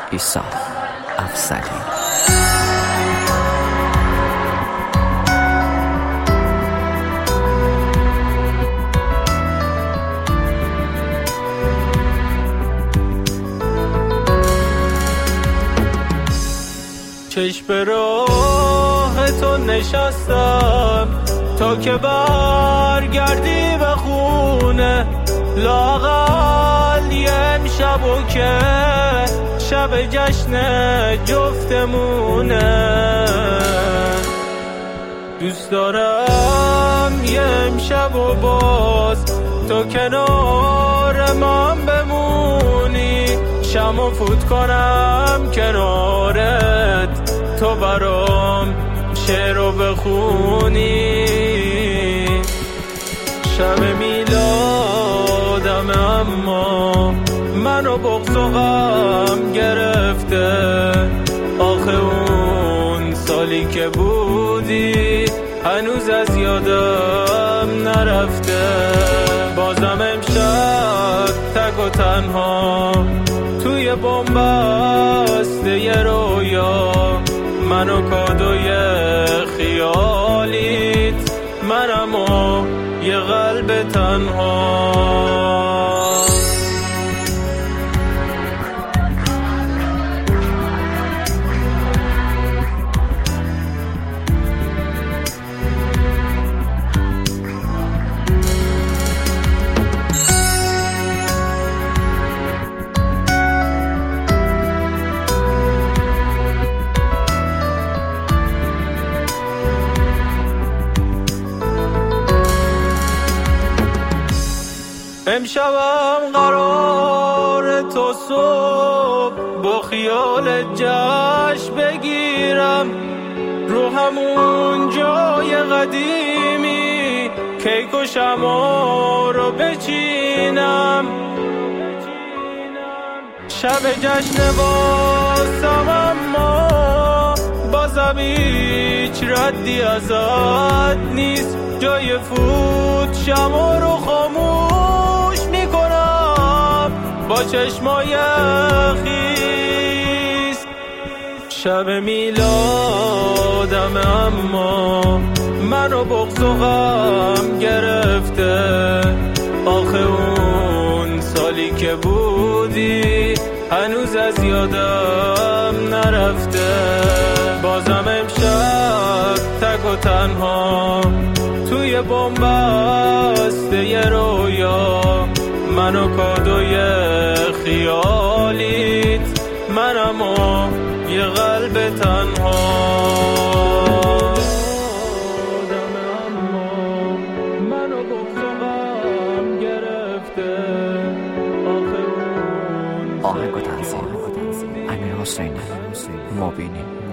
ایسا افضلی. چشم به راه تو نشستم تا که برگردی به خونه، لااقل یه امشبو که شب جشن جفتمونه. دوست دارم یه امشبو باز تو کنار من بمونی، شمو فوت کنم کنارت، تو برام شعرو بخونی. شب میلادم اما منو بغض و غم گرفته، آخه اون سالی که بودی هنوز از یادم نرفته. بازم امشب تک و تنها توی بن‌بسته ی رویا، منو کادوی خیالیت، منم و یه قلب تنها. امشبم قرار تو صبح با خیال جشن بگیرم، رو همون جای قدیمی کیک و شمع رو بچینم. شب جشن واسم اما بازم هیچ ردی ازت نیست، جای فوت شمع رو خاموش میکنم با چشمای خیس. شب میلادم اما منو بغض و غم گرفته، آخه اون سالی که بودی هنوز از یادم نرفته. بازم امشب تک و تنها توی بن‌بسته ی رویا، منو کادوی خیالیت، منم و یه قلب تنها. منو بغض و غم گرفته، آخه اون آهنگ و تنظیم امیر حسین مبینی.